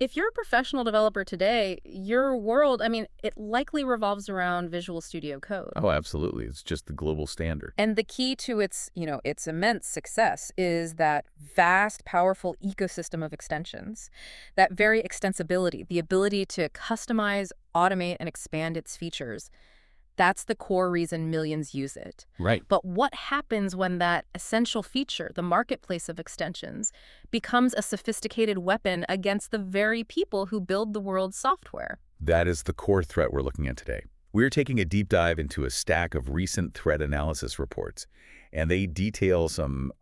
If you're a professional developer today, your world, it likely revolves around Visual Studio Code. Oh, absolutely. It's just the global standard. And the key to its immense success is that vast, powerful ecosystem of extensions, that very extensibility, the ability to customize, automate, and expand its features. That's the core reason millions use it. Right. But what happens when that essential feature, the marketplace of extensions, becomes a sophisticated weapon against the very people who build the world's software? That is the core threat we're looking at today. We're taking a deep dive into a stack of recent threat analysis reports, and they detail some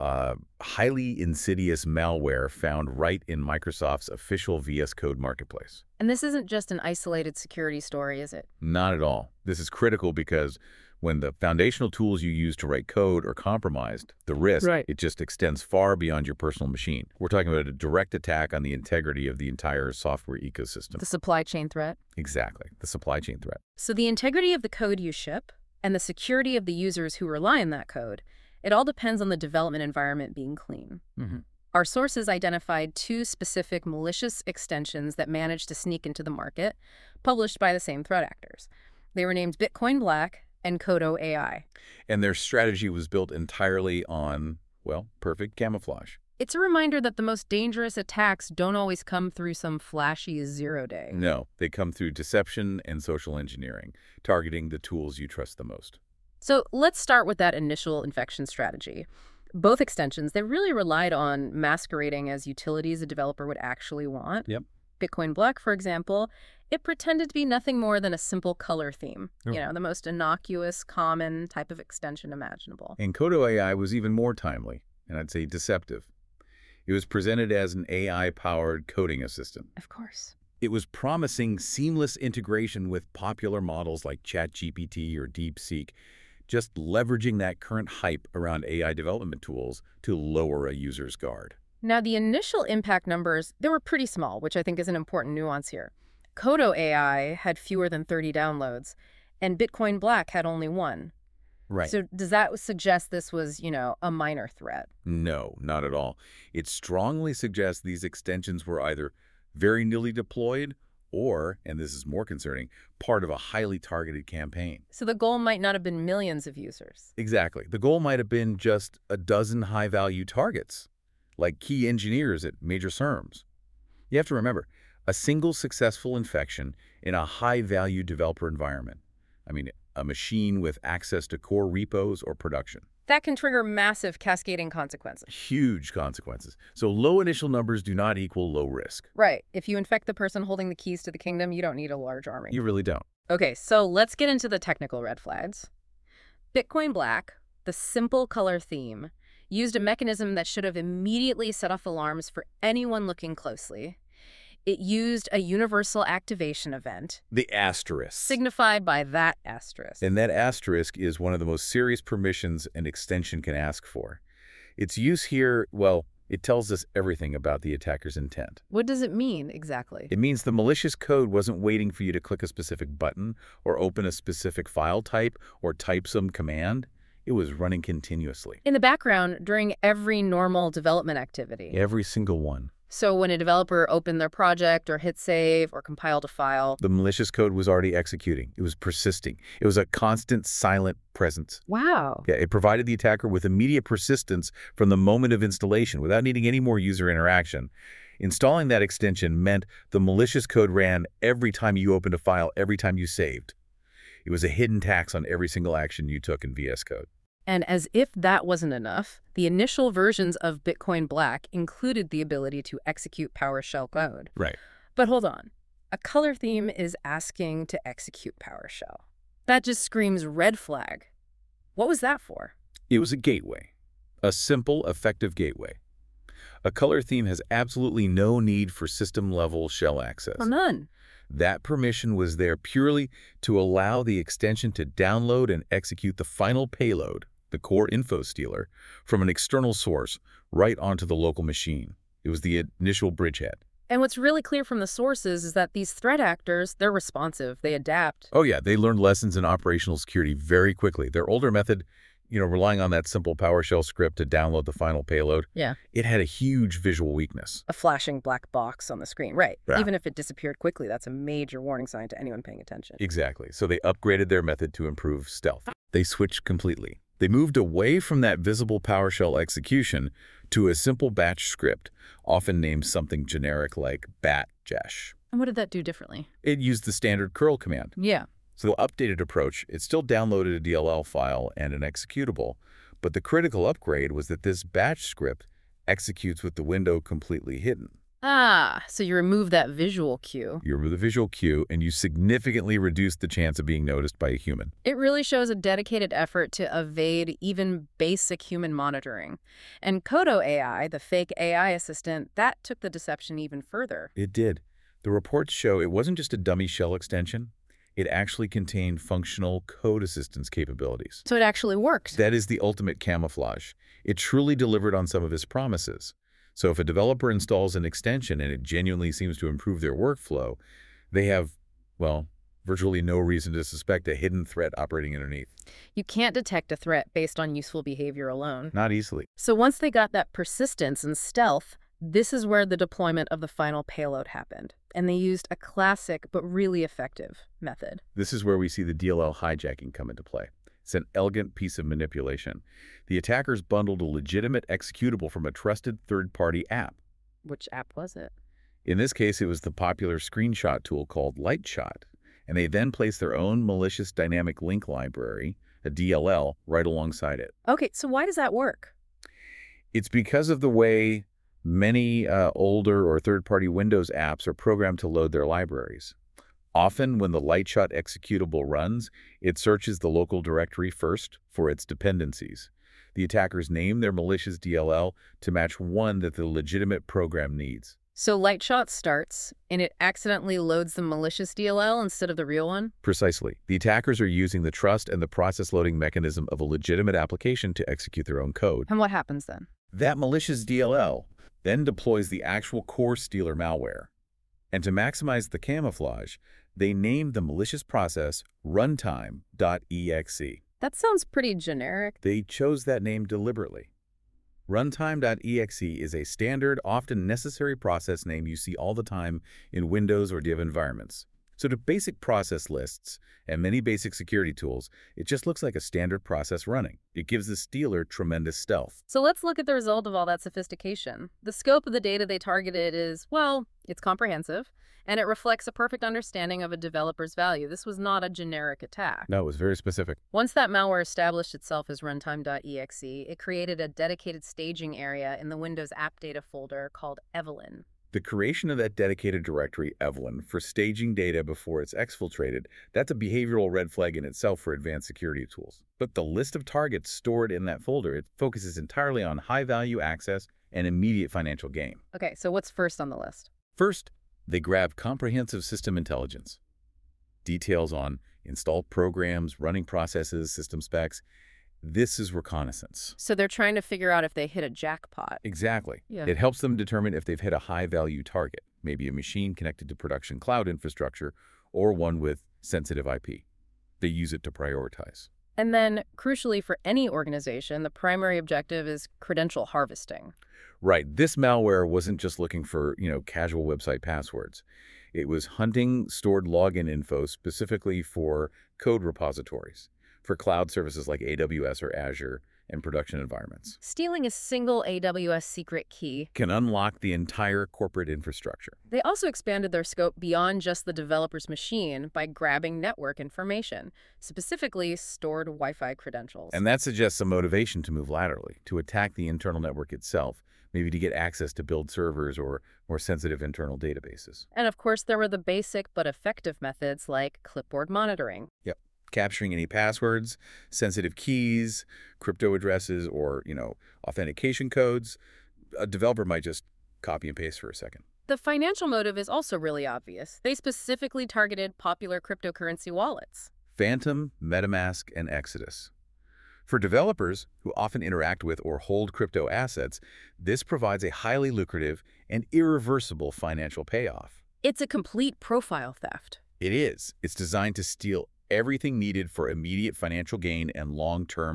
highly insidious malware found right in Microsoft's official VS Code marketplace. And this isn't just an isolated security story, is it? Not at all. This is critical because when the foundational tools you use to write code are compromised, the risk, Right. it just extends far beyond your personal machine. We're talking about a direct attack on the integrity of the entire software ecosystem. The supply chain threat. Exactly. The supply chain threat. So the integrity of the code you ship and the security of the users who rely on that code, it all depends on the development environment being clean. Our sources identified 2 specific malicious extensions that managed to sneak into the market, published by the same threat actors. They were named Bitcoin Black and Kodo AI. And their strategy was built entirely on, well, perfect camouflage. It's a reminder that the most dangerous attacks don't always come through some flashy zero-day. No, they come through deception and social engineering, targeting the tools you trust the most. So let's start with that initial infection strategy. Both extensions, they really relied on masquerading as utilities a developer would actually want. Yep. Bitcoin Black, for example, it pretended to be nothing more than a simple color theme. Oh. The most innocuous, common type of extension imaginable. And Kodo AI was even more timely, and I'd say deceptive. It was presented as an AI-powered coding assistant. Of course. It was promising seamless integration with popular models like ChatGPT or DeepSeek, just leveraging that current hype around AI development tools to lower a user's guard. Now, the initial impact numbers, they were pretty small, which I think is an important nuance here. Kodo AI had fewer than 30 downloads, and Bitcoin Black had only 1. Right. So does that suggest this was, a minor threat? No, not at all. It strongly suggests these extensions were either very newly deployed or, and this is more concerning, part of a highly targeted campaign. So the goal might not have been millions of users. Exactly. The goal might have been just a dozen high-value targets, like key engineers at major firms. You have to remember, a single successful infection in a high-value developer environment. A machine with access to core repos or production. That can trigger massive cascading consequences. Huge consequences. So low initial numbers do not equal low risk. Right. If you infect the person holding the keys to the kingdom, you don't need a large army. You really don't. Okay, so let's get into the technical red flags. Bitcoin Black, the simple color theme, used a mechanism that should have immediately set off alarms for anyone looking closely. It used a universal activation event, The asterisk. signified by that asterisk. And that asterisk is one of the most serious permissions an extension can ask for. Its use here, well, it tells us everything about the attacker's intent. What does it mean exactly? It means the malicious code wasn't waiting for you to click a specific button or open a specific file type or type some command. It was running continuously. In the background, during every normal development activity. Every single one. So when a developer opened their project or hit save or compiled a file. The malicious code was already executing. It was persisting. It was a constant, silent presence. Wow. Yeah, it provided the attacker with immediate persistence from the moment of installation without needing any more user interaction. Installing that extension meant the malicious code ran every time you opened a file, every time you saved. It was a hidden tax on every single action you took in VS Code. And as if that wasn't enough, the initial versions of Bitcoin Black included the ability to execute PowerShell code. Right. But hold on. A color theme is asking to execute PowerShell. That just screams red flag. What was that for? It was a gateway. A simple, effective gateway. A color theme has absolutely no need for system-level shell access. Well, none. That permission was there purely to allow the extension to download and execute the final payload, the core info stealer, from an external source right onto the local machine. It was the initial bridgehead. And what's really clear from the sources is that these threat actors, they're responsive, they adapt. Oh yeah, they learned lessons in operational security very quickly. Their older method, relying on that simple PowerShell script to download the final payload, Yeah. it had a huge visual weakness. A flashing black box on the screen. Right. Yeah. Even if it disappeared quickly, that's a major warning sign to anyone paying attention. Exactly. So they upgraded their method to improve stealth. They switched completely. They moved away from that visible PowerShell execution to a simple batch script, often named something generic like batjesh. And what did that do differently? It used the standard curl command. Yeah. So the updated approach, it still downloaded a DLL file and an executable, but the critical upgrade was that this batch script executes with the window completely hidden. Ah, so you remove that visual cue. You remove the visual cue, and you significantly reduce the chance of being noticed by a human. It really shows a dedicated effort to evade even basic human monitoring. And Kodo AI, the fake AI assistant, that took the deception even further. It did. The reports show it wasn't just a dummy shell extension. It actually contained functional code assistance capabilities. So it actually worked. That is the ultimate camouflage. It truly delivered on some of its promises. So if a developer installs an extension and it genuinely seems to improve their workflow, they have, well, virtually no reason to suspect a hidden threat operating underneath. You can't detect a threat based on useful behavior alone. Not easily. So once they got that persistence and stealth, this is where the deployment of the final payload happened. And they used a classic but really effective method. This is where we see the DLL hijacking come into play. It's an elegant piece of manipulation. The attackers bundled a legitimate executable from a trusted third-party app. Which app was it? In this case, it was the popular screenshot tool called Lightshot, and they then placed their own malicious dynamic link library, a DLL, right alongside it. Okay, so why does that work? It's because of the way many older or third-party Windows apps are programmed to load their libraries. Often, when the Lightshot executable runs, it searches the local directory first for its dependencies. The attackers name their malicious DLL to match one that the legitimate program needs. So Lightshot starts, and it accidentally loads the malicious DLL instead of the real one? Precisely. The attackers are using the trust and the process loading mechanism of a legitimate application to execute their own code. And what happens then? That malicious DLL then deploys the actual core stealer malware. And to maximize the camouflage, they named the malicious process runtime.exe. That sounds pretty generic. They chose that name deliberately. Runtime.exe is a standard, often necessary process name you see all the time in Windows or Div environments. So to basic process lists and many basic security tools, it just looks like a standard process running. It gives the stealer tremendous stealth. So let's look at the result of all that sophistication. The scope of the data they targeted is, well, it's comprehensive, and it reflects a perfect understanding of a developer's value. This was not a generic attack. No, it was very specific. Once that malware established itself as runtime.exe, it created a dedicated staging area in the Windows App Data folder called Evelyn. The creation of that dedicated directory, Evelyn, for staging data before it's exfiltrated, that's a behavioral red flag in itself for advanced security tools. But the list of targets stored in that folder, it focuses entirely on high-value access and immediate financial gain. Okay, so what's first on the list? First, they grab comprehensive system intelligence. Details on installed programs, running processes, system specs. This is reconnaissance. So they're trying to figure out if they hit a jackpot. Exactly. Yeah. It helps them determine if they've hit a high-value target, maybe a machine connected to production cloud infrastructure or one with sensitive IP. They use it to prioritize. And then, crucially for any organization, the primary objective is credential harvesting. Right. This malware wasn't just looking for, casual website passwords. It was hunting stored login info specifically for code repositories, for cloud services like AWS or Azure, and production environments. Stealing a single AWS secret key Can unlock the entire corporate infrastructure. They also expanded their scope beyond just the developer's machine by grabbing network information, specifically stored Wi-Fi credentials. And that suggests a motivation to move laterally, to attack the internal network itself, maybe to get access to build servers or more sensitive internal databases. And of course, there were the basic but effective methods like clipboard monitoring. Yep. Capturing any passwords, sensitive keys, crypto addresses, or, authentication codes. A developer might just copy and paste for a second. The financial motive is also really obvious. They specifically targeted popular cryptocurrency wallets. Phantom, MetaMask, and Exodus. For developers who often interact with or hold crypto assets, this provides a highly lucrative and irreversible financial payoff. It's a complete profile theft. It is. It's designed to steal everything needed for immediate financial gain and long-term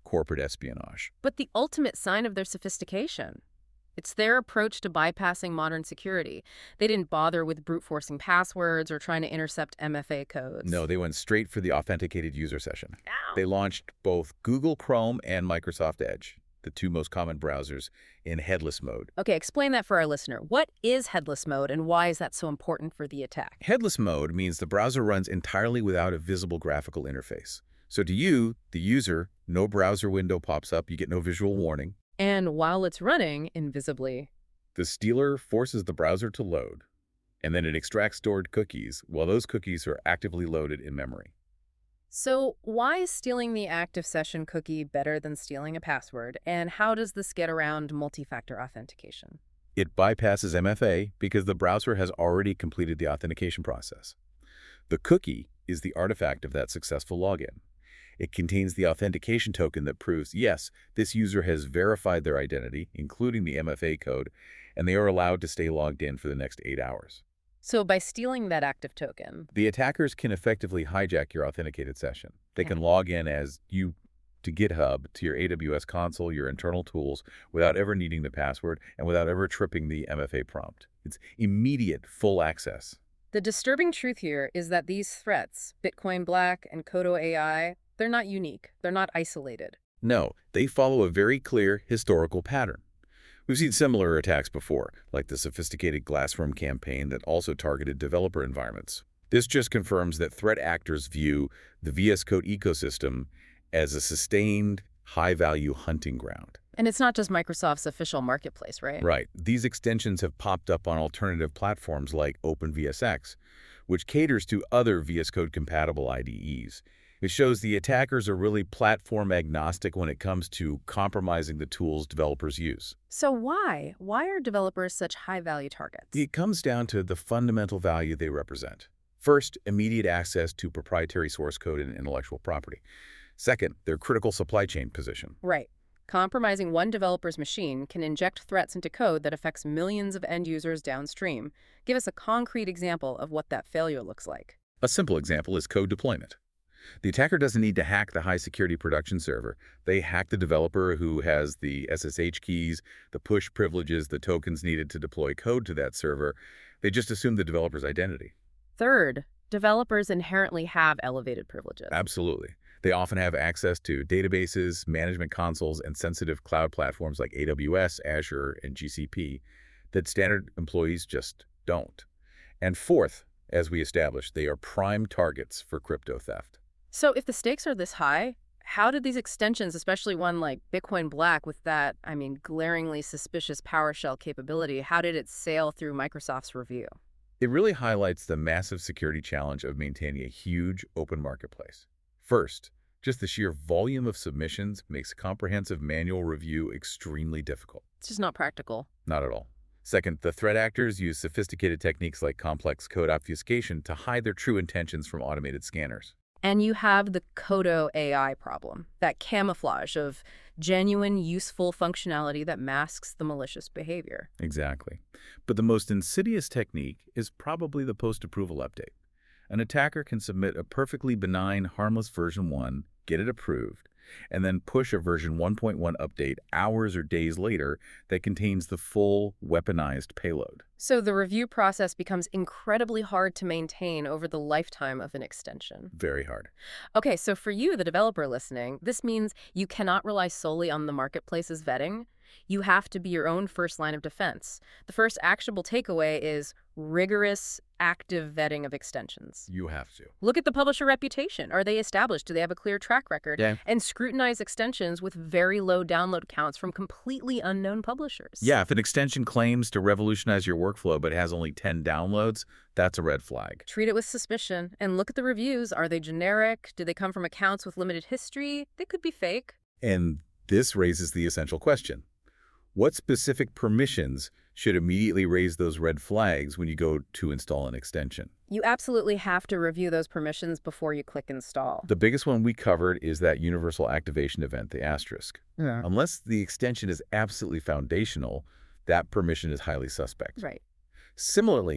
corporate espionage. But the ultimate sign of their sophistication. It's their approach to bypassing modern security. They didn't bother with brute-forcing passwords or trying to intercept MFA codes. No, they went straight for the authenticated user session. Ow. They launched both Google Chrome and Microsoft Edge, the two most common browsers, in headless mode. Okay, explain that for our listener. What is headless mode and why is that so important for the attack? Headless mode means the browser runs entirely without a visible graphical interface. So to you, the user, no browser window pops up, you get no visual warning. And while it's running invisibly. The stealer forces the browser to load, and then it extracts stored cookies while those cookies are actively loaded in memory. So why is stealing the active session cookie better than stealing a password? And how does this get around multi-factor authentication? It bypasses MFA because the browser has already completed the authentication process. The cookie is the artifact of that successful login. It contains the authentication token that proves, yes, this user has verified their identity, including the MFA code, and they are allowed to stay logged in for the next 8 hours. So by stealing that active token, The attackers can effectively hijack your authenticated session. They can log in as you to GitHub, to your AWS console, your internal tools, without ever needing the password and without ever tripping the MFA prompt. It's immediate, full access. the disturbing truth here is that these threats, Bitcoin Black and Kodo AI, they're not unique. They're not isolated. No, they follow a very clear historical pattern. We've seen similar attacks before, like the sophisticated Glassworm campaign that also targeted developer environments. This just confirms that threat actors view the VS Code ecosystem as a sustained, high-value hunting ground. And it's not just Microsoft's official marketplace, right? Right. These extensions have popped up on alternative platforms like OpenVSX, which caters to other VS Code-compatible IDEs. It shows the attackers are really platform agnostic when it comes to compromising the tools developers use. So why? Why are developers such high-value targets? It comes down to the fundamental value they represent. First, immediate access to proprietary source code and intellectual property. Second, their critical supply chain position. Right. Compromising one developer's machine can inject threats into code that affects millions of end users downstream. Give us a concrete example of what that failure looks like. A simple example is code deployment. The attacker doesn't need to hack the high-security production server. They hack the developer who has the SSH keys, the push privileges, the tokens needed to deploy code to that server. They just assume the developer's identity. Third, developers inherently have elevated privileges. Absolutely. They often have access to databases, management consoles, and sensitive cloud platforms like AWS, Azure, and GCP that standard employees just don't. And fourth, as we established, they are prime targets for crypto theft. So if the stakes are this high, how did these extensions, especially one like Bitcoin Black with that, glaringly suspicious PowerShell capability, how did it sail through Microsoft's review? It really highlights the massive security challenge of maintaining a huge open marketplace. First, just the sheer volume of submissions makes comprehensive manual review extremely difficult. It's just not practical. Not at all. Second, the threat actors use sophisticated techniques like complex code obfuscation to hide their true intentions from automated scanners. And you have the Kodo AI problem, that camouflage of genuine, useful functionality that masks the malicious behavior. Exactly. But the most insidious technique is probably the post-approval update. An attacker can submit a perfectly benign, harmless version 1, get it approved, and then push a version 1.1 update hours or days later that contains the full weaponized payload. So the review process becomes incredibly hard to maintain over the lifetime of an extension. Very hard. Okay, so for you, the developer listening, this means you cannot rely solely on the marketplace's vetting. You have to be your own first line of defense. The first actionable takeaway is rigorous, active vetting of extensions. You have to. Look at the publisher reputation. Are they established? Do they have a clear track record? Yeah. And scrutinize extensions with very low download counts from completely unknown publishers. Yeah, if an extension claims to revolutionize your workflow but has only 10 downloads, that's a red flag. Treat it with suspicion and look at the reviews. Are they generic? Do they come from accounts with limited history? They could be fake. And this raises the essential question. What specific permissions should immediately raise those red flags when you go to install an extension? You absolutely have to review those permissions before you click install. The biggest one we covered is that universal activation event, the asterisk. Yeah. Unless the extension is absolutely foundational, that permission is highly suspect. Right. Similarly,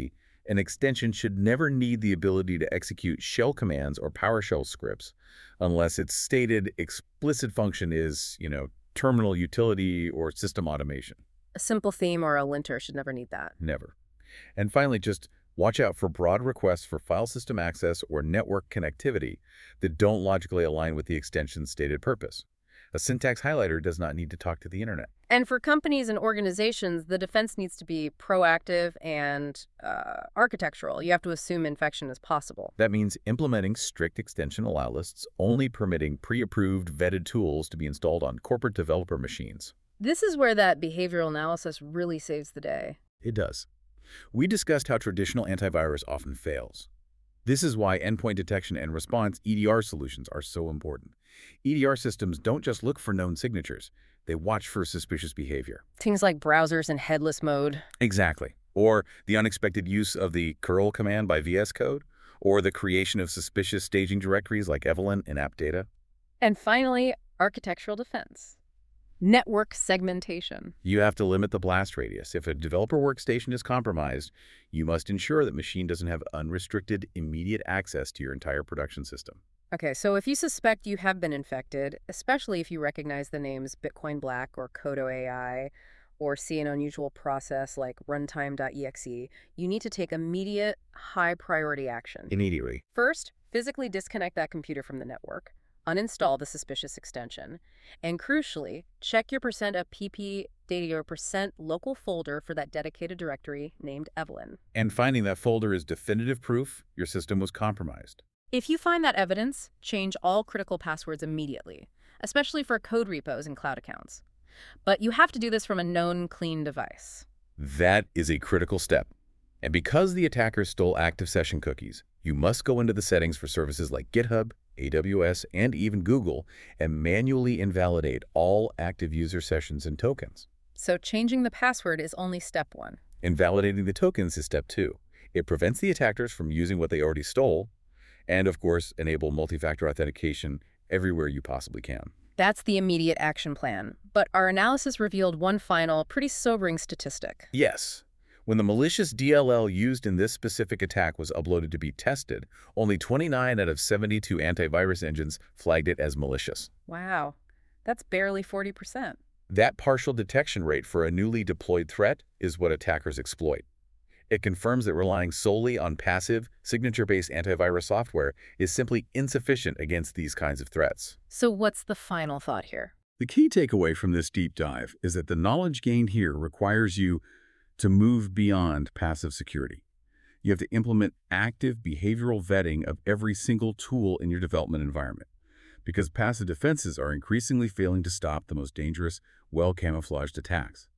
An extension should never need the ability to execute shell commands or PowerShell scripts unless its stated explicit function is, terminal utility or system automation. A simple theme or a linter should never need that. Never. And finally, just watch out for broad requests for file system access or network connectivity that don't logically align with the extension's stated purpose. A syntax highlighter does not need to talk to the internet. And for companies and organizations, the defense needs to be proactive and architectural. You have to assume infection is possible. That means implementing strict extension allow lists, only permitting pre-approved, vetted tools to be installed on corporate developer machines. This is where that behavioral analysis really saves the day. It does. We discussed how traditional antivirus often fails. This is why endpoint detection and response EDR solutions are so important. EDR systems don't just look for known signatures. They watch for suspicious behavior. Things like browsers in headless mode. Exactly. Or the unexpected use of the curl command by VS Code, or the creation of suspicious staging directories like Evelyn in AppData. And finally, architectural defense. Network segmentation. You have to limit the blast radius. If a developer workstation is compromised, you must ensure that machine doesn't have unrestricted, immediate access to your entire production system. Okay, so if you suspect you have been infected, especially if you recognize the names Bitcoin Black or Codo AI, or see an unusual process like runtime.exe, you need to take immediate, high-priority action. Immediately. First, physically disconnect that computer from the network, uninstall the suspicious extension, and crucially, check your %of pp data or %local folder for that dedicated directory named Evelyn. And finding that folder is definitive proof your system was compromised. If you find that evidence, change all critical passwords immediately, especially for code repos and cloud accounts. But you have to do this from a known clean device. That is a critical step. And because the attacker stole active session cookies, you must go into the settings for services like GitHub, AWS, and even Google, and manually invalidate all active user sessions and tokens. So changing the password is only step one. Invalidating the tokens is step two. It prevents the attackers from using what they already stole, and of course, enable multi-factor authentication everywhere you possibly can. That's the immediate action plan. But our analysis revealed one final, pretty sobering statistic. Yes. When the malicious DLL used in this specific attack was uploaded to be tested, only 29 out of 72 antivirus engines flagged it as malicious. Wow, that's barely 40%. That partial detection rate for a newly deployed threat is what attackers exploit. It confirms that relying solely on passive, signature-based antivirus software is simply insufficient against these kinds of threats. So what's the final thought here? The key takeaway from this deep dive is that the knowledge gained here requires you to move beyond passive security. You have to implement active behavioral vetting of every single tool in your development environment, because passive defenses are increasingly failing to stop the most dangerous, well-camouflaged attacks.